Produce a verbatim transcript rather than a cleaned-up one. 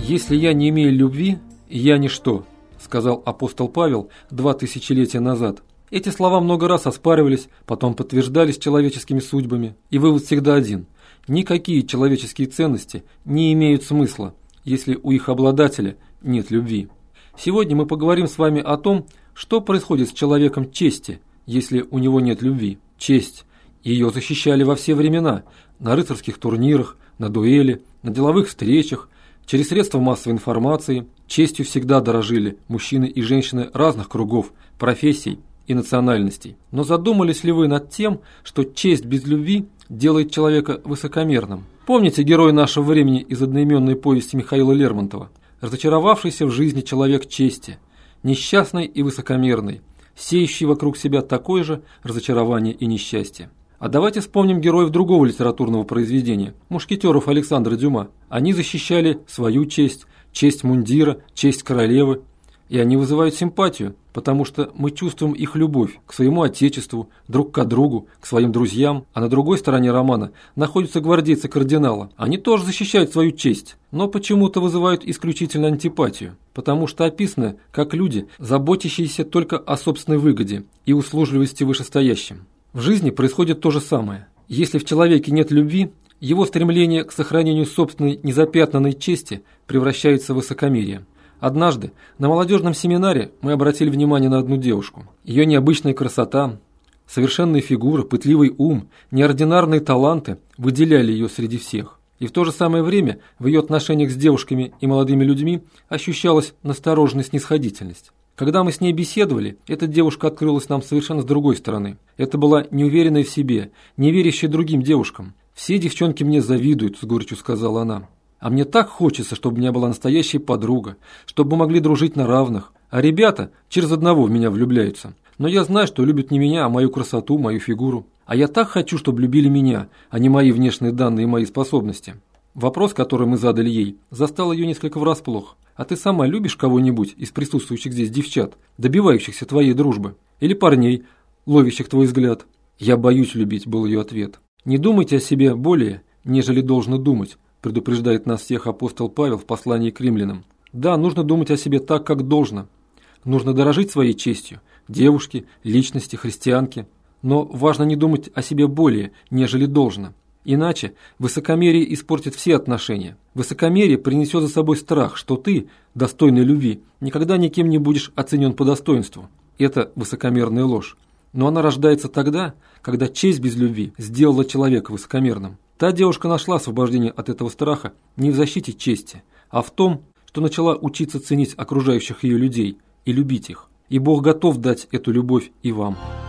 «Если я не имею любви, я ничто», – сказал апостол Павел два тысячелетия назад. Эти слова много раз оспаривались, потом подтверждались человеческими судьбами, и вывод всегда один – никакие человеческие ценности не имеют смысла, если у их обладателя нет любви. Сегодня мы поговорим с вами о том, что происходит с человеком чести, если у него нет любви. Честь. Ее защищали во все времена, на рыцарских турнирах, на дуэли, на деловых встречах, через средства массовой информации. Честью всегда дорожили мужчины и женщины разных кругов, профессий и национальностей. Но задумались ли вы над тем, что честь без любви делает человека высокомерным? Помните героя нашего времени из одноименной повести Михаила Лермонтова? Разочаровавшийся в жизни человек чести, несчастный и высокомерный, сеющий вокруг себя такое же разочарование и несчастье. А давайте вспомним героев другого литературного произведения – мушкетеров Александра Дюма. Они защищали свою честь, честь мундира, честь королевы. И они вызывают симпатию, потому что мы чувствуем их любовь к своему отечеству, друг к другу, к своим друзьям. А на другой стороне романа находятся гвардейцы кардинала. Они тоже защищают свою честь, но почему-то вызывают исключительно антипатию, потому что описаны как люди, заботящиеся только о собственной выгоде и услужливости вышестоящим. В жизни происходит то же самое. Если в человеке нет любви, его стремление к сохранению собственной незапятнанной чести превращается в высокомерие. Однажды на молодежном семинаре мы обратили внимание на одну девушку. Ее необычная красота, совершенная фигура, пытливый ум, неординарные таланты выделяли ее среди всех. И в то же самое время в ее отношениях с девушками и молодыми людьми ощущалась настороженная снисходительность. Когда мы с ней беседовали, эта девушка открылась нам совершенно с другой стороны. Это была неуверенная в себе, не верящая другим девушкам. «Все девчонки мне завидуют», – с горечью сказала она. «А мне так хочется, чтобы у меня была настоящая подруга, чтобы мы могли дружить на равных. А ребята через одного в меня влюбляются. Но я знаю, что любят не меня, а мою красоту, мою фигуру. А я так хочу, чтобы любили меня, а не мои внешние данные и мои способности». Вопрос, который мы задали ей, застал ее несколько врасплох. «А ты сама любишь кого-нибудь из присутствующих здесь девчат, добивающихся твоей дружбы? Или парней, ловящих твой взгляд?» «Я боюсь любить», – был ее ответ. «Не думайте о себе более, нежели должно думать», – предупреждает нас всех апостол Павел в послании к римлянам. Да, нужно думать о себе так, как должно. Нужно дорожить своей честью, девушки, личности, христианки. Но важно не думать о себе более, нежели должно. Иначе высокомерие испортит все отношения. Высокомерие принесет за собой страх, что ты, достойный любви, никогда никем не будешь оценен по достоинству. Это высокомерная ложь. Но она рождается тогда, когда честь без любви сделала человека высокомерным. Та девушка нашла освобождение от этого страха не в защите чести, а в том, что начала учиться ценить окружающих ее людей и любить их. И Бог готов дать эту любовь и вам.